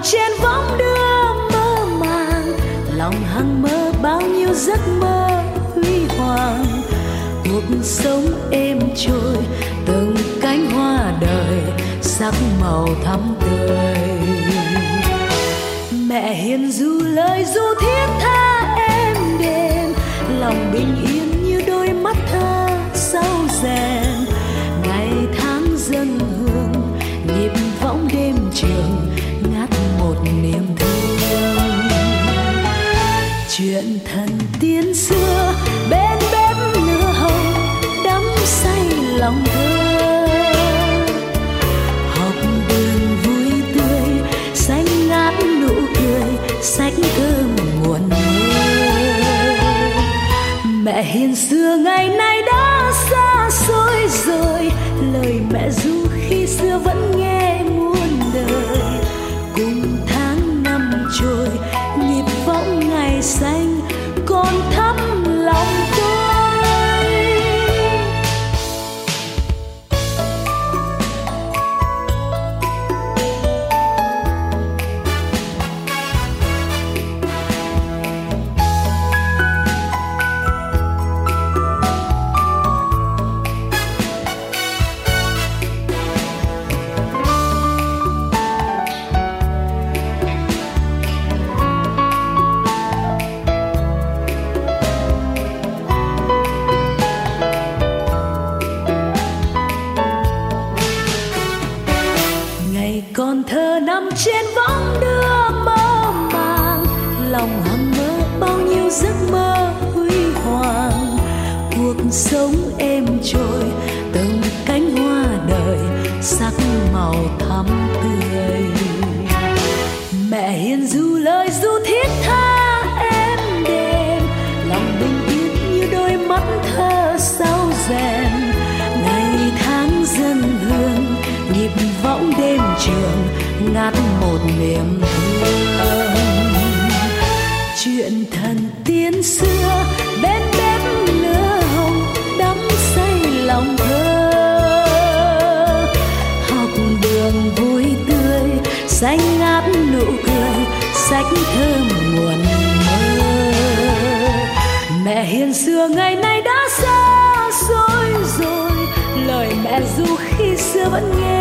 trên võng đưa mơ màng, lòng hằng mơ bao nhiêu giấc mơ huy hoàng. Cuộc sống êm trôi từng cánh hoa đời sắc màu thắm tươi. Mẹ hiền ru lời ru thiết tha êm đềm, lòng bình yên như đôi mắt thơ sau rèn. Ngày tháng dâng hương nhịp võng đêm trường ngát một niềm thương. Chuyện thần tiên xưa bên bếp lửa hồng đắm say lòng thơ. Học đường vui tươi xanh ngát nụ cười sách thơm nguồn mơ. Mẹ hiền xưa ngày nay đã xa xôi rồi, lời mẹ ru khi xưa vẫn nghe muôn đời. Cùng tháng năm trôi nhịp võng ngày xanh còn thắm lòng tôi. Còn thơ nằm trên võng đưa mơ màng, lòng hằng mơ bao nhiêu giấc mơ huy hoàng. Cuộc sống êm trôi từng cánh hoa đời sắc màu thắm tươi. Mẹ hiền ru lời ru thiết tha êm đềm, lòng bình yên như đôi mắt thơ sau rèn. Ngày tháng dâng hương nhịp võng đêm trường ngát một niềm thương. Chuyện thần tiên xưa bên bếp lửa hồng đắm say lòng thơ. Học đường vui tươi xanh ngát nụ cười sách thơm nguồn mơ. Mẹ hiền xưa ngày nay đã xa xôi rồi, lời mẹ ru khi xưa vẫn nghe